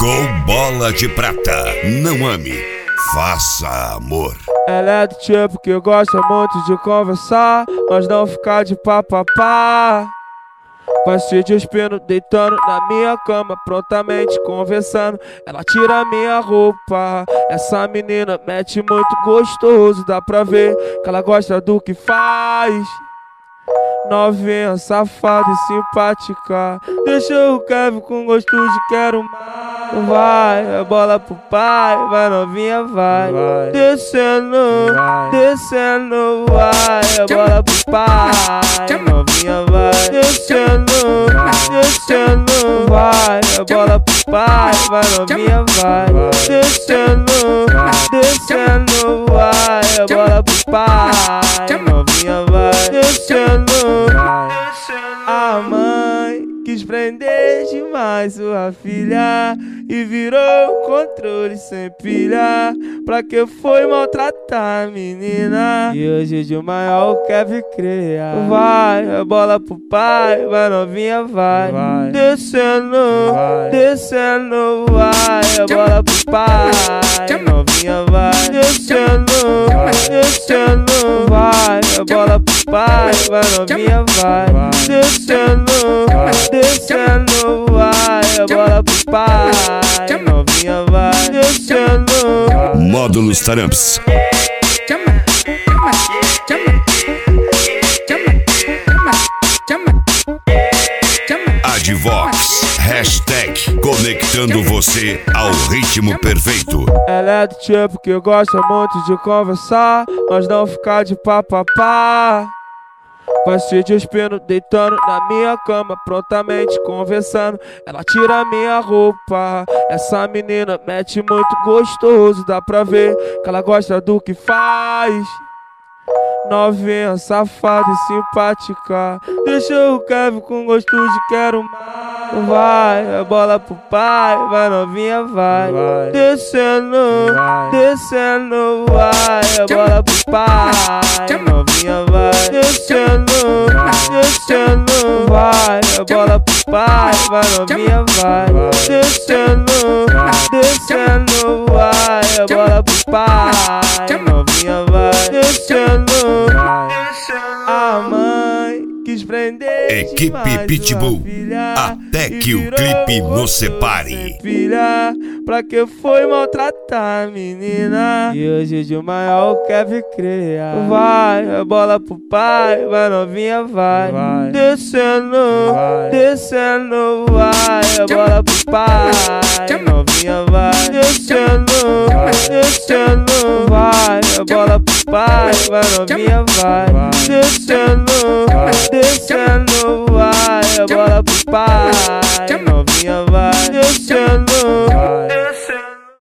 Chegou Bola de Prata. Não ame, faça amor. Ela é do tipo que gosta muito de conversar, mas não ficar de papapá. Vai se despindo, deitando na minha cama, prontamente conversando. Ela tira minha roupa. Essa menina mete muito gostoso, dá pra ver que ela gosta do que faz. Novinha, safada e simpática, deixa o Kevin com gosto de quero mais. Vai, a bola pro pai, vai novinha, vai. Descendo, descendo, vai, a bola pro pai, novinha, vai. Descendo, descendo, vai, a bola pro pai, vai novinha, vai. Descendo, descendo, vai, a bola pro pai, novinha, vai. Descendo. A mãe quis prender demais sua filha e virou controle sem pilha. Pra que foi maltratar a menina? E hoje de maior quer vir criar. Vai, a bola pro pai, vai novinha, vai. Descendo, descendo, vai, a bola pro pai, novinha, vai. Descendo, descendo, vai, a bola pro pai, vai novinha, vai. Descendo, descendo, vai, a bola pro pai, novinha, vai. Descendo. Módulos Taramps. Advox, hashtag conectando você ao ritmo perfeito. Ela é do tipo que gosta muito de conversar, mas não ficar de papapá. Vai se despindo, deitando na minha cama, prontamente conversando. Ela tira minha roupa. Essa menina mete muito gostoso, dá pra ver que ela gosta do que faz. Novinha, safada e simpática, deixa o Kevin com gosto de quero mais. Vai, a bola pro pai, vai novinha, vai. Descendo, descendo, vai, a bola pro pai, novinha, vai. Descendo, descendo, vai, a bola pro pai, vai novinha, vai. Descendo, descendo, vai, a bola pro pai, novinha, vai. Descendo. A mãe quis prender Equipe Pitbull, até que o clipe nos separe. Filha, pra que foi maltratar a menina? E hoje de maior quer vir criar. Vai, a bola pro pai, vai novinha, vai. Descendo, descendo, vai, a bola pro pai, novinha, vai. Descendo, descendo, vai, a bola pro pai, vai novinha, vai. Descendo, descendo, vai, a bola pro pai, novinha, vai. Descendo.